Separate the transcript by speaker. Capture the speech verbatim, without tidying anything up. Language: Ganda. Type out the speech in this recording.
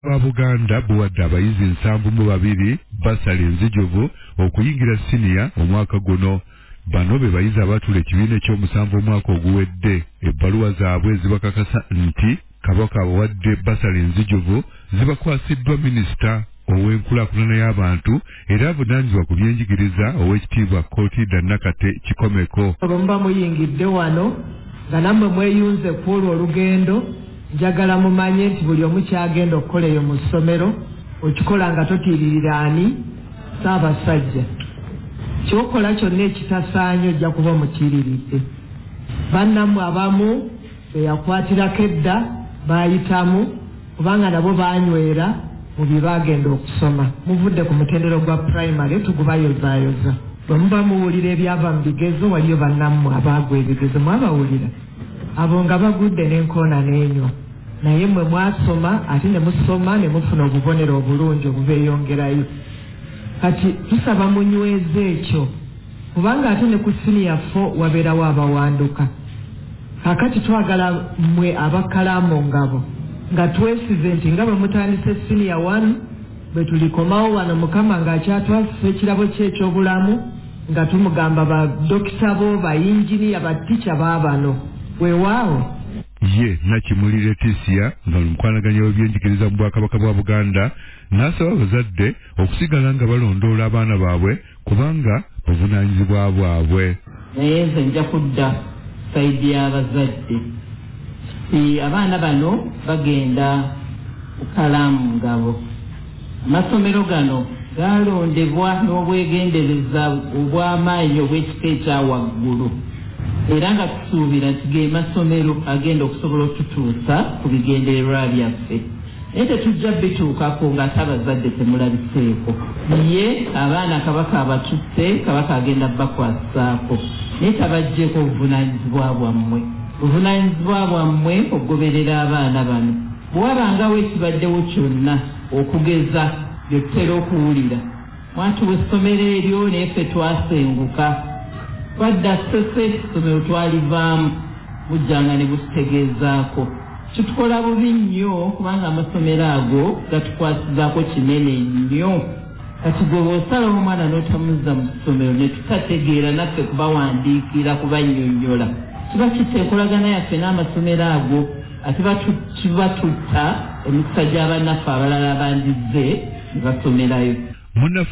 Speaker 1: Wa Buganda buwadde abayizi nsanvu mu babiri basale nzijovu okuyingira siniya omwaka guno. Bano be bayizi abatula ekibiina ky'omusanvu omwaka oguwedde. Ebbaluwa zaabwe zibakakasa nti Kabaka abawadde basale nzijovu zibakwasiddwa minisita ow'enkulaakulana y'abantu era avunaanyizibwa ku byenjigiriza ow'ekitiibwa Clotilde Nakate Kikomeko.
Speaker 2: Olumba muyingidde wano nga nammwe mweyunze ku olwo olugendo, njagala mumanye nti buli omu kyagenda okukola eyo mu ssomero okikola nga totiiririra ani Ssaabasajja. Kyokola kyonna ekitasaanye ojja kuba omutiiriridde. Bannammwe abamu be yakwatirako edda baayitamu kubanga nabo baanywera mu bye baagenda okusoma. Muvudde ku mutendero gwa primary tugubayozaayoza. Bwe muba muwulira ebyava mu bigezo waliyo bannammwe abaagwa ebigezo mwabawulira. Abo nga bagudde n'enkoona n'enywa. Naye mwe mwasoma ate ne musoma ne mufuna obubonero obulungi obubeeyongerayo. Kati tusaba munyweze ekyo kubanga ate ne ku siniya fo wabeerawo abawanduka. Kakati twagala mmwe abakalaamu ngabo nga twesize nti nga bwe mutandise siniya one bwe tulikomawo wano Mukama ng'akyatwasisa ekirabo kye eky'obulamu nga tumugamba badokita bo bayinginiya batica baabano weewaawo.
Speaker 1: Ye Nakimuli Leticia nga mukwanaganya w'ebyenjigiriza mu Bwakabaka bwa Buganda n'asaba abazadde okusigala nga balondoola abaana baabwe kubanga buvunaanyizibwa bwabwe.
Speaker 3: Naye nze nja kudda sayidi y'abazadde. Abaana bano bagenda kukalaamu ngabo. Amasomero gano gaalondebwa n'obwegendereza obw'amaanyi obw'ekika ekya waggulu. Era nga tusuubira nti ge masomero agenda okusobola okututuusa ku bigendererwa byaffe. Naye tetujja bituukako ng'ate abazadde temulabiseeko. Ye abaana Kabaka abatutte, Kabaka agenda bakwasaako. Naye tabaggyeko obuvunaanyizibwa bwammwe. Obuvunaanyizibwa bwammwe okugoberera abaana bano. Bwe wabangawo ekibaddewo kyonna okugeza bye tutera okuwulira. Mwatuwa essomero eryo naye ffe twasenguka. Wadda ssese essomero twalivaamu mujjanga ne bututegeezaako. Kitukola bubi nnyo kubanga amasomero ago gatukwasizaako kinene nnyo. Kati gwe bw'osalawo omwana n'otamuzza mu ssomero ne tutategeera naffe kubawandiikira kubannyonnyola. Kiba kitta enkolagana yaffe n'amasomero ago ate batutta emikisa gy'abannaffe abalala abandizze ne basomerayo.